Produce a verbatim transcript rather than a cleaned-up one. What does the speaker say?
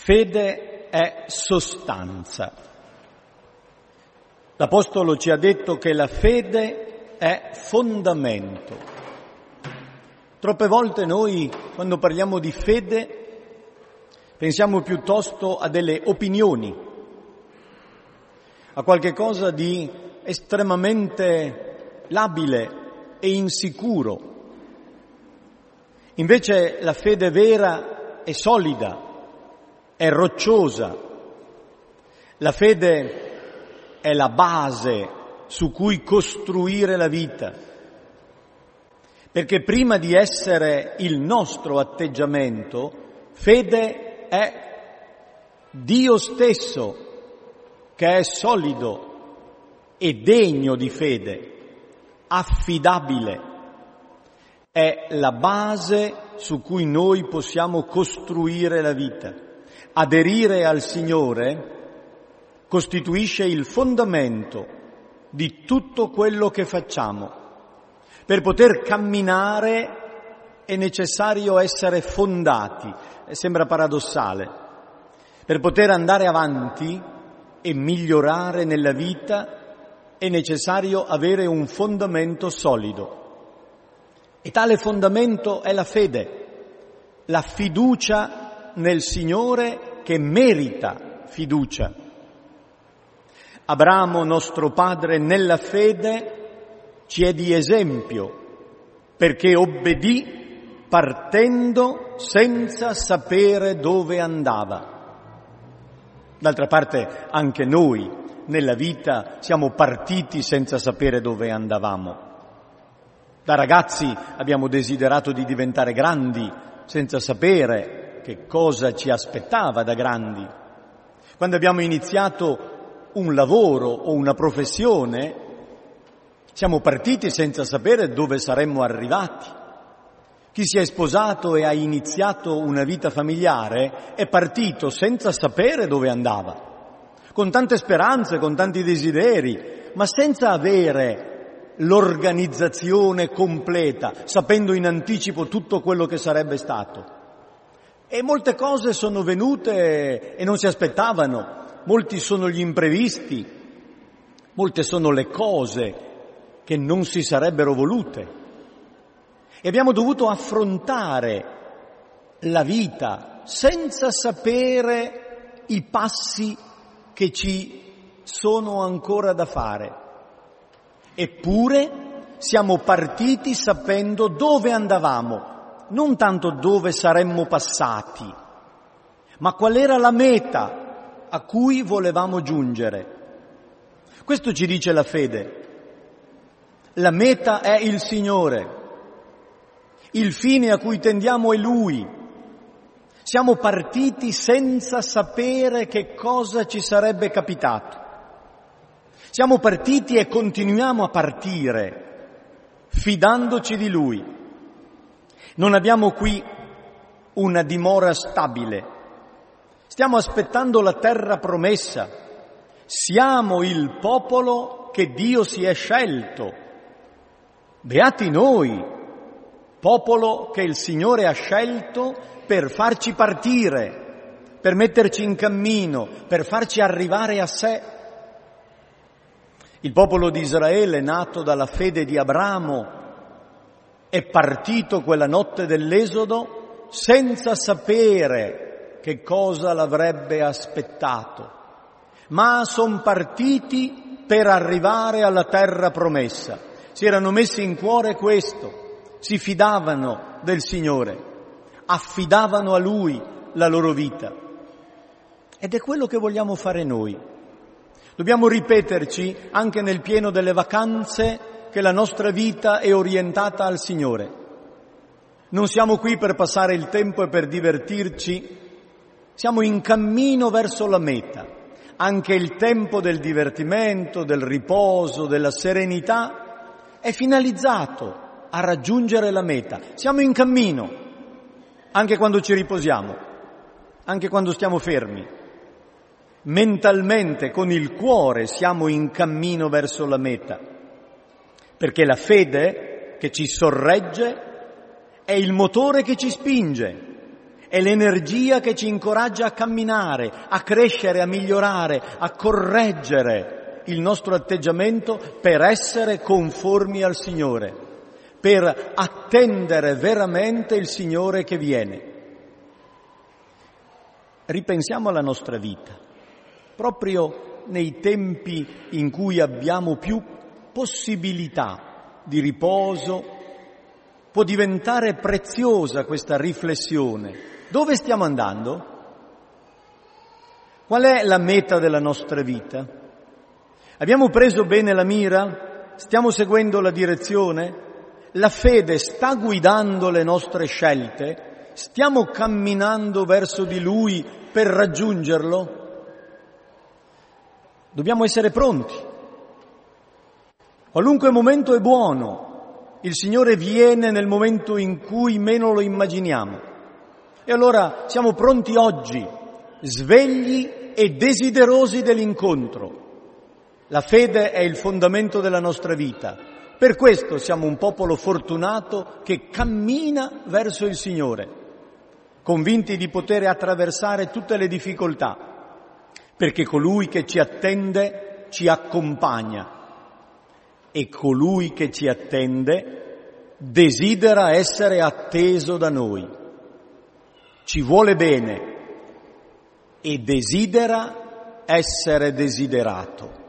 Fede è sostanza. L'Apostolo ci ha detto che la fede è fondamento. Troppe volte noi, quando parliamo di fede, pensiamo piuttosto a delle opinioni, a qualche cosa di estremamente labile e insicuro. Invece la fede vera è solida, è rocciosa. La fede è la base su cui costruire la vita, perché prima di essere il nostro atteggiamento, fede è Dio stesso, che è solido e degno di fede, affidabile. È la base su cui noi possiamo costruire la vita. Aderire al Signore costituisce il fondamento di tutto quello che facciamo. Per poter camminare è necessario essere fondati, sembra paradossale. Per poter andare avanti e migliorare nella vita è necessario avere un fondamento solido. E tale fondamento è la fede, la fiducia nel Signore che merita fiducia. Abramo, nostro padre, nella fede ci è di esempio, perché obbedì partendo senza sapere dove andava. D'altra parte anche noi nella vita siamo partiti senza sapere dove andavamo. Da ragazzi abbiamo desiderato di diventare grandi senza sapere che cosa ci aspettava da grandi. Quando abbiamo iniziato un lavoro o una professione, siamo partiti senza sapere dove saremmo arrivati. Chi si è sposato e ha iniziato una vita familiare è partito senza sapere dove andava, con tante speranze, con tanti desideri, ma senza avere l'organizzazione completa, sapendo in anticipo tutto quello che sarebbe stato. E molte cose sono venute e non si aspettavano. Molti sono gli imprevisti, molte sono le cose che non si sarebbero volute. E abbiamo dovuto affrontare la vita senza sapere i passi che ci sono ancora da fare. Eppure siamo partiti sapendo dove andavamo, non tanto dove saremmo passati, ma qual era la meta a cui volevamo giungere. Questo ci dice la fede. La meta è il Signore. Il fine a cui tendiamo è Lui. Siamo partiti senza sapere che cosa ci sarebbe capitato. Siamo partiti e continuiamo a partire, fidandoci di Lui. Non abbiamo qui una dimora stabile. Stiamo aspettando la terra promessa. Siamo il popolo che Dio si è scelto. Beati noi, popolo che il Signore ha scelto per farci partire, per metterci in cammino, per farci arrivare a sé. Il popolo di Israele, nato dalla fede di Abramo, è partito quella notte dell'Esodo senza sapere che cosa l'avrebbe aspettato, ma son partiti per arrivare alla terra promessa. Si erano messi in cuore questo, si fidavano del Signore, affidavano a Lui la loro vita. Ed è quello che vogliamo fare noi. Dobbiamo ripeterci anche nel pieno delle vacanze che la nostra vita è orientata al Signore. Non siamo qui per passare il tempo e per divertirci. Siamo in cammino verso la meta. Anche il tempo del divertimento, del riposo, della serenità è finalizzato a raggiungere la meta. Siamo in cammino, anche quando ci riposiamo, anche quando stiamo fermi. Mentalmente, con il cuore, siamo in cammino verso la meta, perché la fede che ci sorregge è il motore che ci spinge. è l'energia che ci incoraggia a camminare, a crescere, a migliorare, a correggere il nostro atteggiamento per essere conformi al Signore, per attendere veramente il Signore che viene. Ripensiamo alla nostra vita, proprio nei tempi in cui abbiamo più possibilità di riposo, può diventare preziosa questa riflessione. Dove stiamo andando? Qual è la meta della nostra vita? Abbiamo preso bene la mira? Stiamo seguendo la direzione? La fede sta guidando le nostre scelte? Stiamo camminando verso di Lui per raggiungerlo? Dobbiamo essere pronti. Qualunque momento è buono, il Signore viene nel momento in cui meno lo immaginiamo. E allora siamo pronti oggi, svegli e desiderosi dell'incontro. La fede è il fondamento della nostra vita. Per questo siamo un popolo fortunato che cammina verso il Signore, convinti di poter attraversare tutte le difficoltà, perché colui che ci attende ci accompagna e colui che ci attende desidera essere atteso da noi, ci vuole bene e desidera essere desiderato.